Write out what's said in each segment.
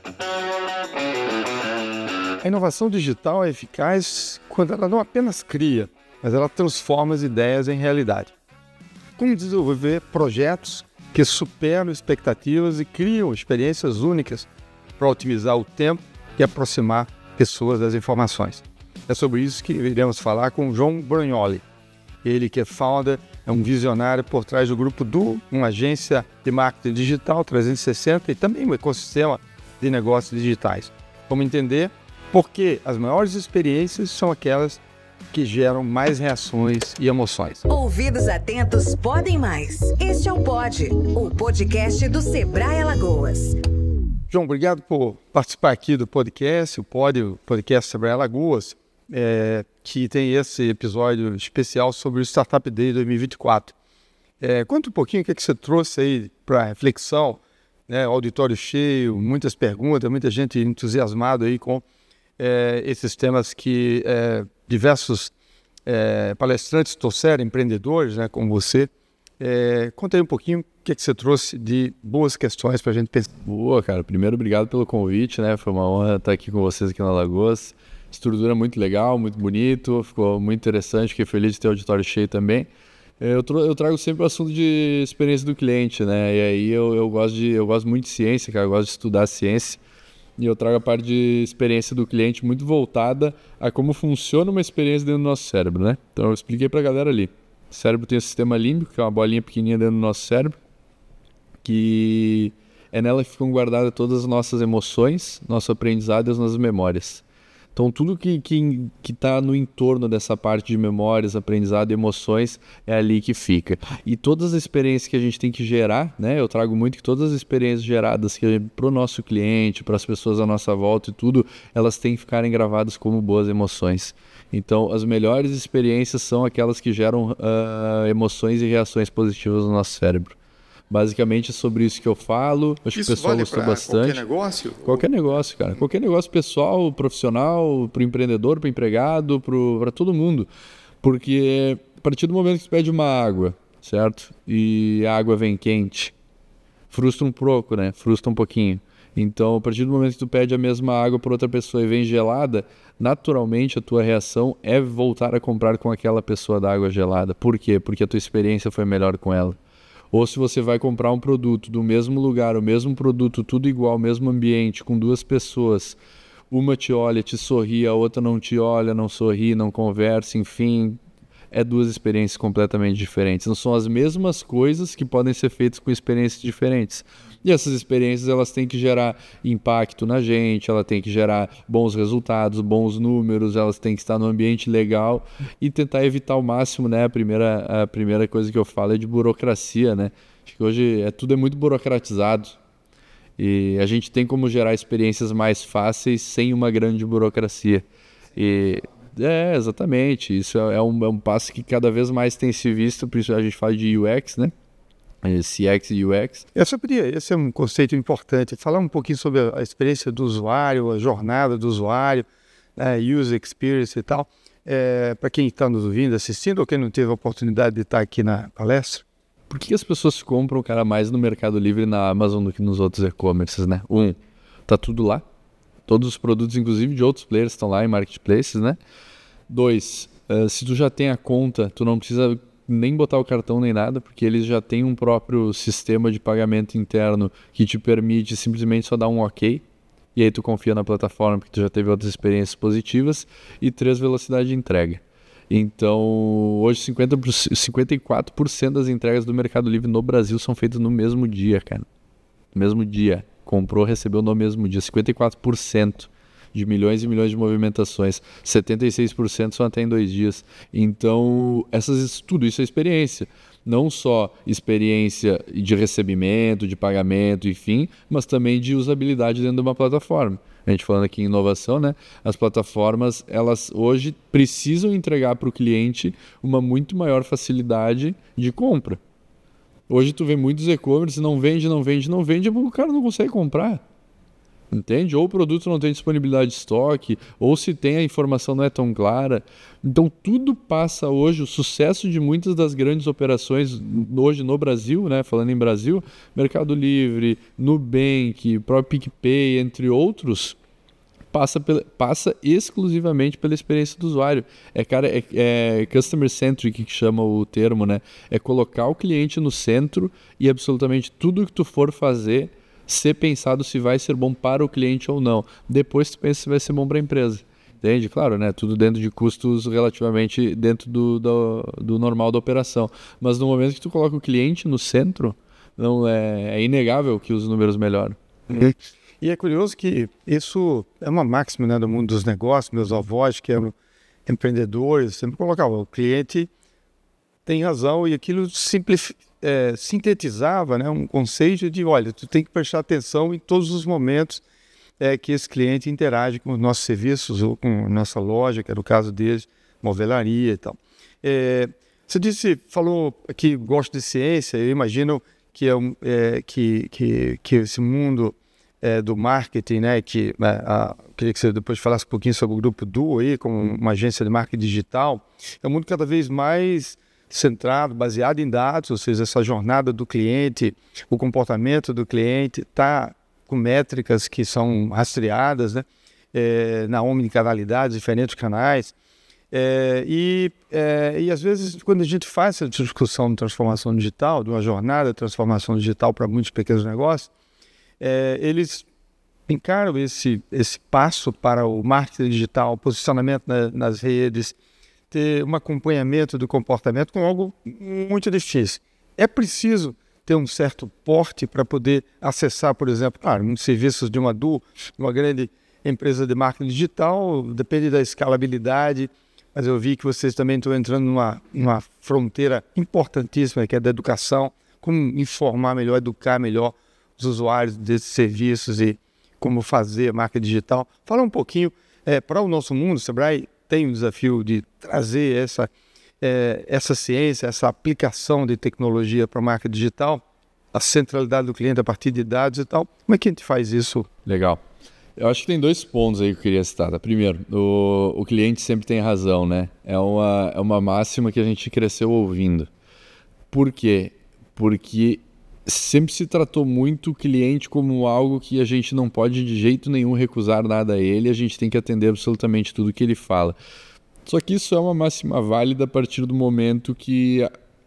A inovação digital é eficaz quando ela não apenas cria, mas ela transforma as ideias em realidade. Como desenvolver projetos que superam expectativas e criam experiências únicas para otimizar o tempo e aproximar pessoas das informações. É sobre isso que iremos falar com o João Bragnoli. Ele que é founder, é um visionário por trás do Grupo Du, uma agência de marketing digital 360 e também um ecossistema de negócios digitais. Vamos entender por que as maiores experiências são aquelas que geram mais reações e emoções. Ouvidos atentos podem mais. Este é o Pod, o podcast do Sebrae Alagoas. João, obrigado por participar aqui do podcast, o podcast Sebrae Alagoas, que tem esse episódio especial sobre o Startup Day 2024. Conta um pouquinho o que você trouxe aí para reflexão, né? Auditório cheio, muitas perguntas, muita gente entusiasmada aí com esses temas que diversos palestrantes trouxeram, empreendedores, né, como você. Conta aí um pouquinho o que você trouxe de boas questões para a gente pensar. Boa, cara. Primeiro, obrigado pelo convite, né? Foi uma honra estar aqui com vocês aqui na Alagoas. Estrutura muito legal, muito bonito, ficou muito interessante, fiquei feliz de ter o auditório cheio também. Eu trago sempre o assunto de experiência do cliente, né? E aí eu gosto muito de ciência, cara, eu gosto de estudar ciência. E eu trago a parte de experiência do cliente muito voltada a como funciona uma experiência dentro do nosso cérebro, né? Então eu expliquei pra galera ali. O cérebro tem o sistema límbico, que é uma bolinha pequenininha dentro do nosso cérebro, que é nela que ficam guardadas todas as nossas emoções, nosso aprendizado e as nossas memórias. Então tudo que está no entorno dessa parte de memórias, aprendizado e emoções é ali que fica. E todas as experiências que a gente tem que gerar, né? Eu trago muito que todas as experiências geradas para o nosso cliente, para as pessoas à nossa volta e tudo, elas têm que ficarem gravadas como boas emoções. Então as melhores experiências são aquelas que geram emoções e reações positivas no nosso cérebro. Basicamente é sobre isso que eu falo. Acho que o pessoal gostou bastante. Qualquer negócio? Qualquer negócio, cara. Qualquer negócio pessoal, profissional, para o empreendedor, para o empregado, para todo mundo. Porque a partir do momento que você pede uma água, certo? E a água vem quente, frustra um pouco, né? Frustra um pouquinho. Então, a partir do momento que tu pede a mesma água para outra pessoa e vem gelada, naturalmente a tua reação é voltar a comprar com aquela pessoa da água gelada. Por quê? Porque a tua experiência foi melhor com ela. Ou se você vai comprar um produto do mesmo lugar, o mesmo produto, tudo igual, mesmo ambiente, com duas pessoas, uma te olha, te sorri, a outra não te olha, não sorri, não conversa, enfim, é duas experiências completamente diferentes. Não são as mesmas coisas que podem ser feitas com experiências diferentes. E essas experiências elas têm que gerar impacto na gente, ela tem que gerar bons resultados, bons números, elas têm que estar no ambiente legal e tentar evitar ao máximo, né? A primeira coisa que eu falo é de burocracia, né? Acho que hoje tudo é muito burocratizado e a gente tem como gerar experiências mais fáceis sem uma grande burocracia. Exatamente. Isso é um passo que cada vez mais tem se visto, por isso a gente fala de UX, né? CX e UX. Esse é um conceito importante. Falar um pouquinho sobre a experiência do usuário, a jornada do usuário, user experience e tal. Para quem está nos ouvindo, assistindo, ou quem não teve a oportunidade de estar aqui na palestra. Por que as pessoas compram, cara, mais no Mercado Livre e na Amazon do que nos outros e-commerces, né? Tá tudo lá. Todos os produtos, inclusive de outros players, estão lá em marketplaces, né? 2, se tu já tem a conta, tu não precisa nem botar o cartão nem nada, porque eles já têm um próprio sistema de pagamento interno que te permite simplesmente só dar um ok, e aí tu confia na plataforma porque tu já teve outras experiências positivas. E 3, velocidade de entrega. Então, hoje 54% das entregas do Mercado Livre no Brasil são feitas no mesmo dia, cara. No mesmo dia. Comprou, recebeu no mesmo dia. 54%. De milhões e milhões de movimentações, 76% são até em 2 dias. Então, tudo isso é experiência. Não só experiência de recebimento, de pagamento, enfim, mas também de usabilidade dentro de uma plataforma. A gente falando aqui em inovação, né? As plataformas, elas hoje precisam entregar para o cliente uma muito maior facilidade de compra. Hoje tu vê muitos e-commerce, não vende, o cara não consegue comprar. Entende? Ou o produto não tem disponibilidade de estoque, ou se tem a informação não é tão clara. Então tudo passa hoje, o sucesso de muitas das grandes operações hoje no Brasil, né? Falando em Brasil, Mercado Livre, Nubank, próprio PicPay, entre outros, passa exclusivamente pela experiência do usuário. É customer centric que chama o termo, né? É colocar o cliente no centro e absolutamente tudo que tu for fazer ser pensado se vai ser bom para o cliente ou não. Depois tu pensa se vai ser bom para a empresa. Entende? Claro, né? Tudo dentro de custos relativamente dentro do normal da operação. Mas no momento que tu coloca o cliente no centro, não é inegável que os números melhoram. E é curioso que isso é uma máxima, né, do mundo dos negócios. Meus avós, que eram empreendedores, sempre colocavam: o cliente tem razão, e aquilo sintetizava, né, um conceito de: olha, tu tem que prestar atenção em todos os momentos que esse cliente interage com os nossos serviços ou com a nossa loja, que era o caso deles, movelaria e tal. Você falou que gosta de ciência. Eu imagino que que esse mundo do marketing, né, queria que você depois falasse um pouquinho sobre o Grupo Duo aí, como uma agência de marketing digital. É um mundo cada vez mais centrado, baseado em dados, ou seja, essa jornada do cliente, o comportamento do cliente está com métricas que são rastreadas, né, na omnicanalidade, diferentes canais. E às vezes, quando a gente faz essa discussão de transformação digital, de uma jornada de transformação digital para muitos pequenos negócios, eles encaram esse passo para o marketing digital, posicionamento nas redes, ter um acompanhamento do comportamento com algo muito difícil. É preciso ter um certo porte para poder acessar, por exemplo, claro, serviços de uma grande empresa de marketing digital, depende da escalabilidade, mas eu vi que vocês também estão entrando numa fronteira importantíssima, que é da educação, como informar melhor, educar melhor os usuários desses serviços e como fazer marca digital. Fala um pouquinho, para o nosso mundo, o Sebrae tem o desafio de trazer essa ciência, essa aplicação de tecnologia para a marca digital, a centralidade do cliente a partir de dados e tal. Como é que a gente faz isso? Legal. Eu acho que tem 2 pontos aí que eu queria citar. Tá? Primeiro, o cliente sempre tem razão, né? É uma máxima que a gente cresceu ouvindo. Por quê? Porque sempre se tratou muito o cliente como algo que a gente não pode de jeito nenhum recusar nada a ele, a gente tem que atender absolutamente tudo que ele fala. Só que isso é uma máxima válida a partir do momento que...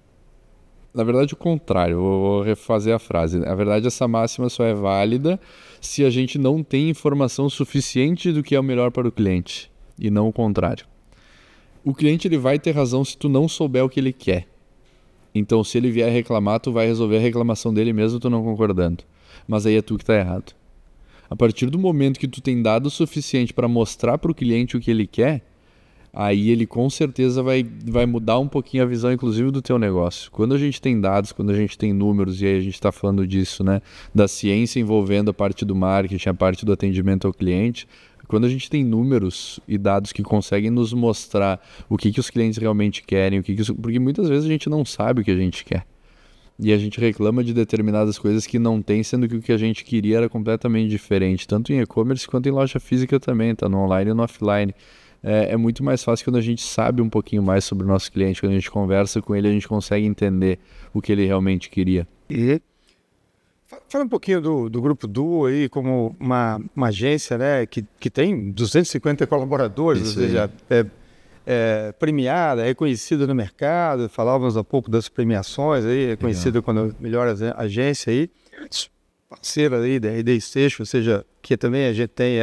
Na verdade, o contrário, vou refazer a frase. Na verdade, essa máxima só é válida se a gente não tem informação suficiente do que é o melhor para o cliente, e não o contrário. O cliente ele vai ter razão se tu não souber o que ele quer. Então, se ele vier reclamar, tu vai resolver a reclamação dele mesmo tu não concordando. Mas aí é tu que está errado. A partir do momento que tu tem dado o suficiente para mostrar para o cliente o que ele quer, aí ele com certeza vai mudar um pouquinho a visão, inclusive, do teu negócio. Quando a gente tem dados, quando a gente tem números, e aí a gente está falando disso, né, da ciência envolvendo a parte do marketing, a parte do atendimento ao cliente, quando a gente tem números e dados que conseguem nos mostrar o que os clientes realmente querem, porque muitas vezes a gente não sabe o que a gente quer. E a gente reclama de determinadas coisas que não tem, sendo que o que a gente queria era completamente diferente, tanto em e-commerce quanto em loja física também, tá? No online e no offline. É muito mais fácil quando a gente sabe um pouquinho mais sobre o nosso cliente, quando a gente conversa com ele, a gente consegue entender o que ele realmente queria. E fala um pouquinho do Grupo Duo aí, como uma agência, né, que tem 250 colaboradores, ou seja, premiada, é reconhecida no mercado. Falávamos há pouco das premiações aí, reconhecida como a melhor agência aí, parceira aí da RD Station, ou seja, que também a gente tem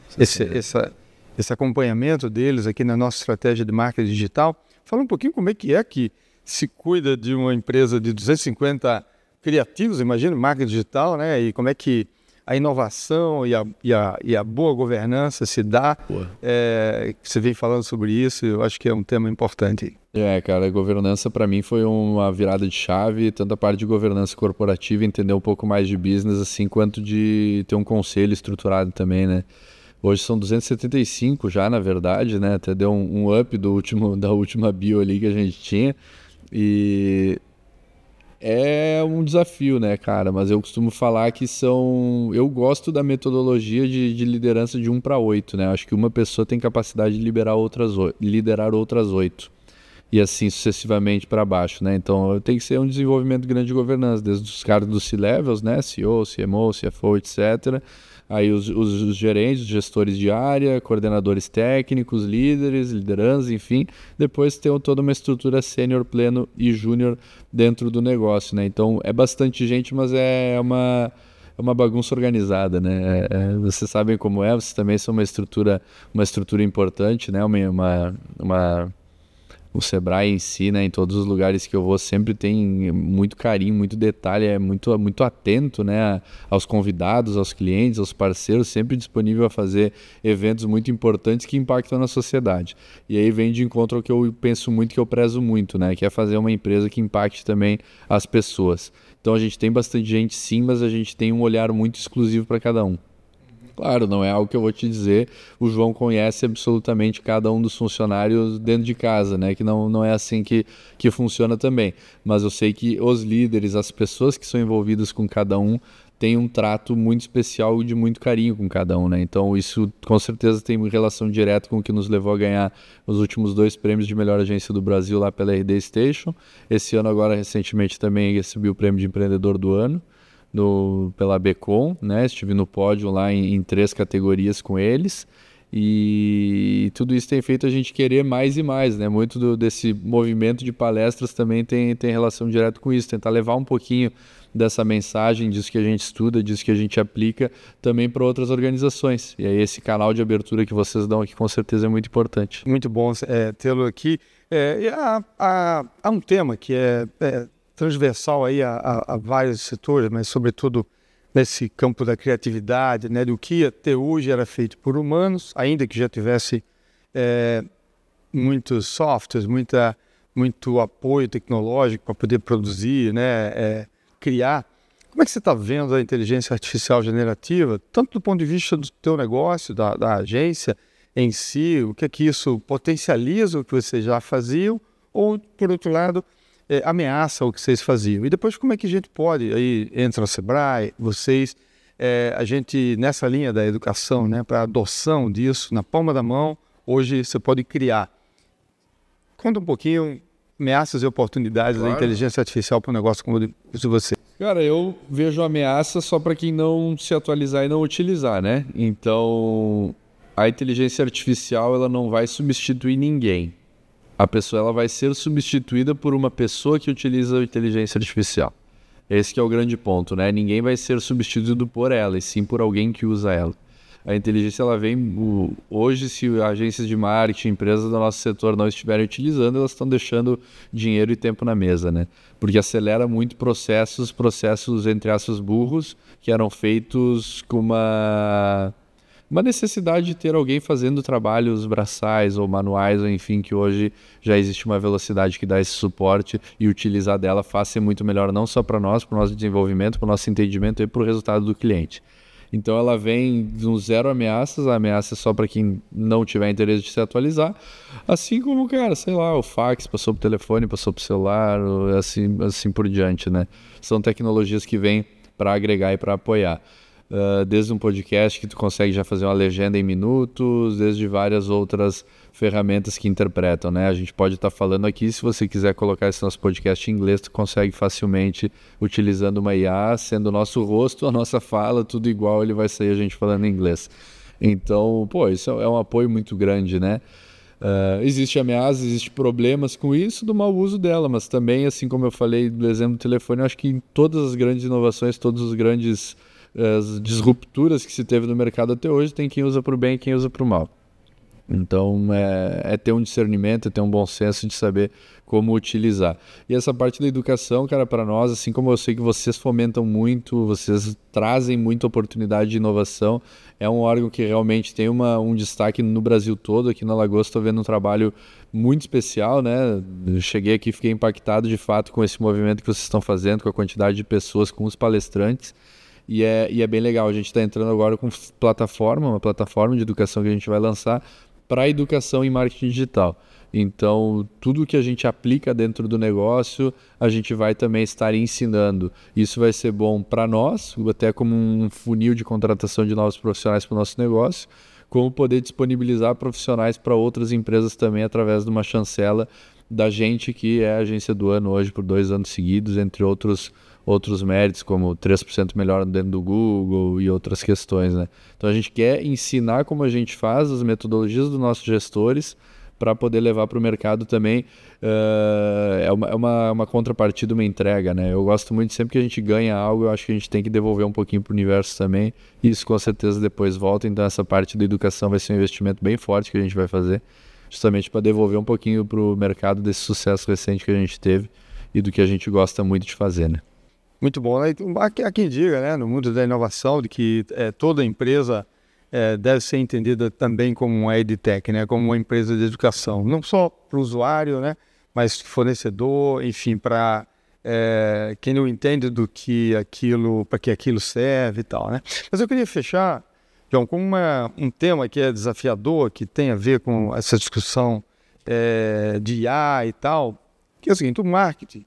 esse acompanhamento deles aqui na nossa estratégia de marketing digital. Fala um pouquinho como é que se cuida de uma empresa de 250 criativos, imagina, marketing digital, né? E como é que a inovação e a boa governança se dá. Você vem falando sobre isso, eu acho que é um tema importante. Cara, a governança para mim foi uma virada de chave, tanto a parte de governança corporativa, entender um pouco mais de business, assim, quanto de ter um conselho estruturado também, né? Hoje são 275 já, na verdade, né? Até deu um up da última bio ali que a gente tinha. E É um desafio, né, cara? Mas eu costumo falar que eu gosto da metodologia de liderança de 1 para 8, né? Acho que uma pessoa tem capacidade de liderar outras 8. E assim sucessivamente para baixo, né? Então tem que ser um desenvolvimento grande de governança, desde os caras dos C-levels, né? CEO, CMO, CFO, etc. Aí os gerentes, os gestores de área, coordenadores técnicos, líderes, lideranças, enfim. Depois tem toda uma estrutura sênior, pleno e júnior dentro do negócio, né? Então é bastante gente, mas é uma bagunça organizada, né? Vocês sabem como é, vocês também são uma estrutura importante, né? O Sebrae em si, né, em todos os lugares que eu vou, sempre tem muito carinho, muito detalhe, é muito atento, né, aos convidados, aos clientes, aos parceiros, sempre disponível a fazer eventos muito importantes que impactam na sociedade. E aí vem de encontro ao que eu penso muito, que eu prezo muito, né, que é fazer uma empresa que impacte também as pessoas. Então a gente tem bastante gente sim, mas a gente tem um olhar muito exclusivo para cada um. Claro, não é algo que eu vou te dizer, o João conhece absolutamente cada um dos funcionários dentro de casa, né? Que não é assim que funciona também. Mas eu sei que os líderes, as pessoas que são envolvidas com cada um, têm um trato muito especial e de muito carinho com cada um, né? Então isso com certeza tem relação direta com o que nos levou a ganhar os últimos 2 prêmios de melhor agência do Brasil lá pela RD Station. Esse ano agora, recentemente, também recebi o prêmio de empreendedor do ano. Pela Becom, né? Estive no pódio lá em 3 categorias com eles e tudo isso tem feito a gente querer mais e mais, né? Muito desse movimento de palestras também tem relação direta com isso, tentar levar um pouquinho dessa mensagem, disso que a gente estuda, disso que a gente aplica também para outras organizações. E aí esse canal de abertura que vocês dão aqui com certeza é muito importante. Muito bom tê-lo aqui. Há um tema que é transversal aí a vários setores, mas sobretudo nesse campo da criatividade, né, do que até hoje era feito por humanos, ainda que já tivesse muitos softwares, muito apoio tecnológico para poder produzir, né, criar. Como é que você está vendo a inteligência artificial generativa, tanto do ponto de vista do teu negócio, da agência em si, o que é que isso potencializa o que vocês já faziam, ou, por outro lado, ameaça o que vocês faziam? E depois como é que a gente pode, aí entra o Sebrae, vocês, a gente nessa linha da educação, né, para a adoção disso, na palma da mão, hoje você pode criar. Conta um pouquinho, ameaças e oportunidades da inteligência artificial para um negócio como o de você. Cara, eu vejo ameaça só para quem não se atualizar e não utilizar, né? Então, a inteligência artificial ela não vai substituir ninguém. A pessoa ela vai ser substituída por uma pessoa que utiliza a inteligência artificial. Esse que é o grande ponto, né? Ninguém vai ser substituído por ela, e sim por alguém que usa ela. A inteligência ela vem... Hoje, se agências de marketing, empresas do nosso setor não estiverem utilizando, elas estão deixando dinheiro e tempo na mesa, né? Porque acelera muito processos, entre aspas, burros, que eram feitos com uma necessidade de ter alguém fazendo trabalhos braçais ou manuais, ou enfim, que hoje já existe uma velocidade que dá esse suporte e utilizar dela faz ser muito melhor, não só para nós, para o nosso desenvolvimento, para o nosso entendimento e para o resultado do cliente. Então ela vem do zero ameaças, a ameaça é só para quem não tiver interesse de se atualizar, assim como, cara, sei lá, o fax passou para o telefone, passou para o celular, assim por diante, né? São tecnologias que vêm para agregar e para apoiar. Desde um podcast que tu consegue já fazer uma legenda em minutos, desde várias outras ferramentas que interpretam, né? A gente pode estar falando aqui, se você quiser colocar esse nosso podcast em inglês, tu consegue facilmente utilizando uma IA, sendo o nosso rosto, a nossa fala, tudo igual, ele vai sair a gente falando em inglês. Então, isso é um apoio muito grande, né? Existe ameaça, existe problemas com isso do mau uso dela, mas também, assim como eu falei do exemplo do telefone, eu acho que em todas as grandes inovações, todos os grandes as disrupturas que se teve no mercado até hoje, tem quem usa para o bem e quem usa para o mal. Então é ter um discernimento, é ter um bom senso de saber como utilizar. E essa parte da educação, cara, para nós, assim como eu sei que vocês fomentam muito, vocês trazem muita oportunidade de inovação, é um órgão que realmente tem um destaque no Brasil todo. Aqui na Lagoa estou vendo um trabalho muito especial, né? Eu cheguei aqui e fiquei impactado de fato com esse movimento que vocês estão fazendo, com a quantidade de pessoas, com os palestrantes. E é bem legal, a gente está entrando agora com uma plataforma de educação que a gente vai lançar para a educação em marketing digital. Então, tudo que a gente aplica dentro do negócio, a gente vai também estar ensinando. Isso vai ser bom para nós, até como um funil de contratação de novos profissionais para o nosso negócio, como poder disponibilizar profissionais para outras empresas também através de uma chancela da gente, que é a agência do ano hoje por 2 anos seguidos, entre outros méritos, como 3% melhor dentro do Google e outras questões, né? Então, a gente quer ensinar como a gente faz, as metodologias dos nossos gestores, para poder levar para o mercado também. É uma contrapartida, uma entrega, né? Eu gosto muito, sempre que a gente ganha algo, eu acho que a gente tem que devolver um pouquinho para o universo também, e isso com certeza depois volta. Então essa parte da educação vai ser um investimento bem forte que a gente vai fazer, justamente para devolver um pouquinho para o mercado desse sucesso recente que a gente teve e do que a gente gosta muito de fazer, né? Muito bom, né? Há quem diga, né, no mundo da inovação, de que toda empresa deve ser entendida também como uma EdTech, né? Como uma empresa de educação, não só para o usuário, né? Mas fornecedor, enfim, para quem não entende para que aquilo serve e tal, né? Mas eu queria fechar, João, com um tema que é desafiador, que tem a ver com essa discussão de IA e tal, que é o seguinte: o marketing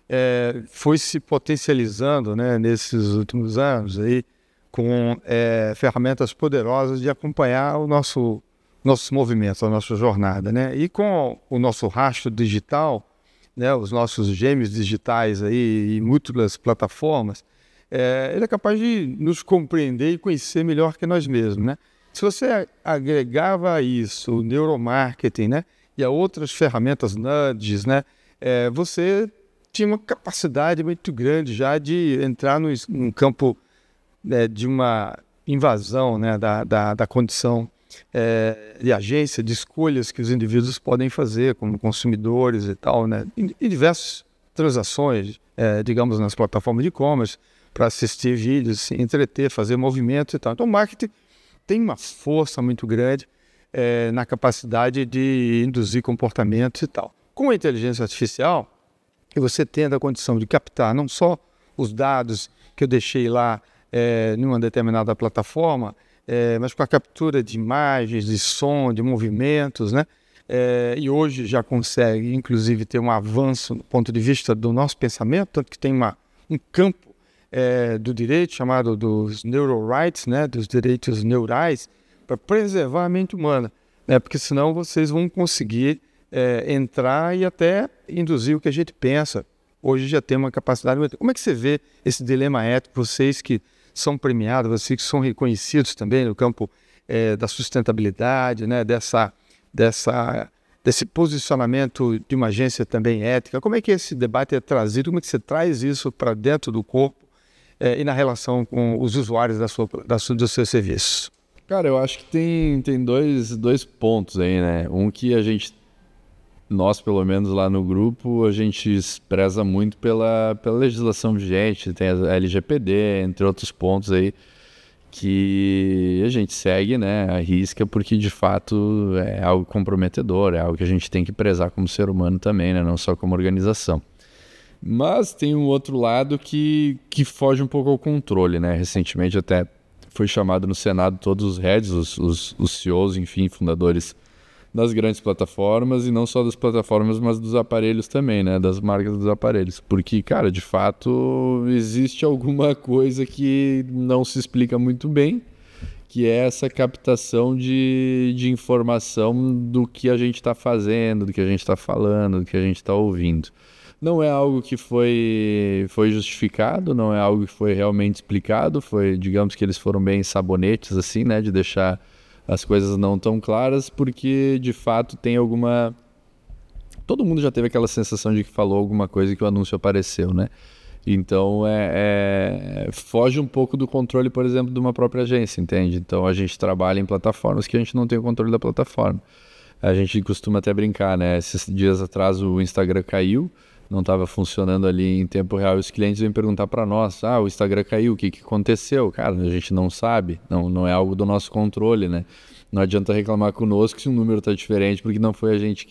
foi se potencializando, né, nesses últimos anos aí, com ferramentas poderosas de acompanhar nossos movimentos, a nossa jornada, né? E com o nosso rastro digital, né, os nossos gêmeos digitais aí, em múltiplas plataformas, ele é capaz de nos compreender e conhecer melhor que nós mesmos, né? Se você agregava a isso o neuromarketing, né, e a outras ferramentas nudges, né, você tinha uma capacidade muito grande já de entrar num campo de uma invasão, né, da condição de agência, de escolhas que os indivíduos podem fazer como consumidores e tal, né, em diversas transações, digamos, nas plataformas de e-commerce, para assistir vídeos, se entreter, fazer movimentos e tal. Então, o marketing tem uma força muito grande na capacidade de induzir comportamentos e tal. Com a inteligência artificial, que você tendo a condição de captar não só os dados que eu deixei lá numa determinada plataforma, mas com a captura de imagens, de som, de movimentos, né? E hoje já consegue, inclusive, ter um avanço do ponto de vista do nosso pensamento, tanto que tem um campo do direito chamado dos neural rights, né? Dos direitos neurais, para preservar a mente humana, né? Porque senão vocês vão conseguir entrar e até induzir o que a gente pensa. Hoje já tem uma capacidade. Como é que você vê esse dilema ético, vocês que são premiados, vocês que são reconhecidos também no campo da sustentabilidade, né? Desse posicionamento de uma agência também ética? Como é que esse debate é trazido? Como é que você traz isso para dentro do corpo e na relação com os usuários do seu serviço? Cara, eu acho que tem dois pontos aí, né? Um que nós, pelo menos lá no grupo, a gente preza muito pela legislação vigente, tem a LGPD, entre outros pontos aí, que a gente segue, né, à risca, porque de fato é algo comprometedor, é algo que a gente tem que prezar como ser humano também, né, não só como organização. Mas tem um outro lado que foge um pouco ao controle, né? Recentemente até foi chamado no Senado todos os heads, os CEOs, enfim, fundadores das grandes plataformas, e não só das plataformas, mas dos aparelhos também, né? Das marcas dos aparelhos. Porque, cara, de fato, existe alguma coisa que não se explica muito bem, que é essa captação de informação do que a gente está fazendo, do que a gente está falando, do que a gente está ouvindo. Não é algo que foi justificado, não é algo que foi realmente explicado, digamos que eles foram bem sabonetes, assim, né? De deixar as coisas não tão claras, porque de fato tem alguma... Todo mundo já teve aquela sensação de que falou alguma coisa e que o anúncio apareceu, né? Então foge um pouco do controle, por exemplo, de uma própria agência, entende? Então a gente trabalha em plataformas que a gente não tem o controle da plataforma. A gente costuma até brincar, né? Esses dias atrás o Instagram caiu, não estava funcionando ali em tempo real, e os clientes vêm perguntar para nós: o Instagram caiu, o que aconteceu? Cara, a gente não sabe, não é algo do nosso controle, né? Não adianta reclamar conosco se o número está diferente, porque não foi a gente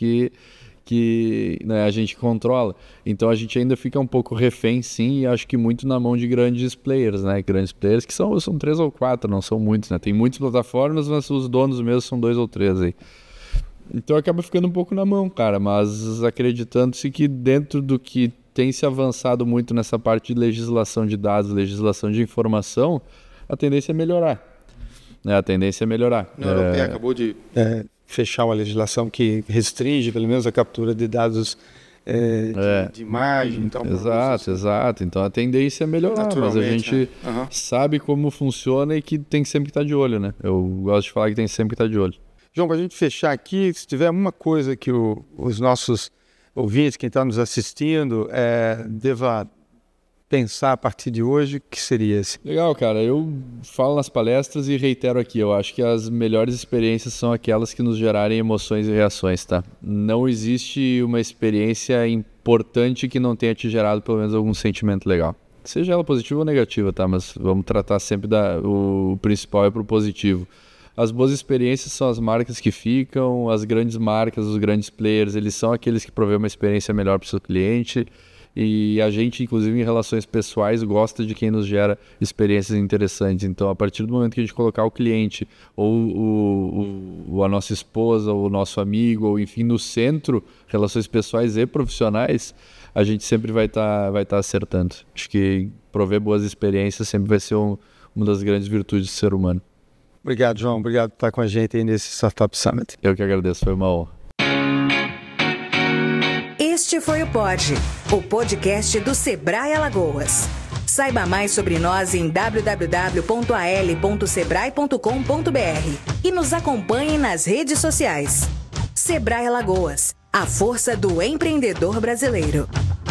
que né, a gente controla. Então a gente ainda fica um pouco refém, sim, e acho que muito na mão de grandes players, né? Grandes players que são 3 ou 4, não são muitos, né? Tem muitas plataformas, mas os donos mesmo são 2 ou 3 aí. Então acaba ficando um pouco na mão, cara, mas acreditando-se que dentro do que tem se avançado muito nessa parte de legislação de dados, legislação de informação, a tendência é melhorar. A tendência é melhorar. A Europeia acabou de fechar uma legislação que restringe, pelo menos, a captura de dados de imagem. Então, exato. Então a tendência é melhorar, mas a gente sabe como funciona e que tem sempre que estar de olho, né? Eu gosto de falar que tem sempre que estar de olho. João, para a gente fechar aqui, se tiver uma coisa que os nossos ouvintes, quem está nos assistindo, deva pensar a partir de hoje, que seria esse? Legal, cara. Eu falo nas palestras e reitero aqui. Eu acho que as melhores experiências são aquelas que nos gerarem emoções e reações, tá? Não existe uma experiência importante que não tenha te gerado pelo menos algum sentimento legal. Seja ela positiva ou negativa, tá? Mas vamos tratar sempre o principal é pro positivo. As boas experiências são as marcas que ficam, as grandes marcas, os grandes players, eles são aqueles que provêm uma experiência melhor para o seu cliente. E a gente, inclusive em relações pessoais, gosta de quem nos gera experiências interessantes. Então, a partir do momento que a gente colocar o cliente ou a nossa esposa, ou o nosso amigo, ou enfim, no centro, relações pessoais e profissionais, a gente sempre vai tá acertando. Acho que prover boas experiências sempre vai ser uma das grandes virtudes do ser humano. Obrigado, João. Obrigado por estar com a gente aí nesse Startup Summit. Eu que agradeço, foi uma honra. Este foi o Pod, o podcast do Sebrae Alagoas. Saiba mais sobre nós em www.al.sebrae.com.br e nos acompanhe nas redes sociais. Sebrae Alagoas, a força do empreendedor brasileiro.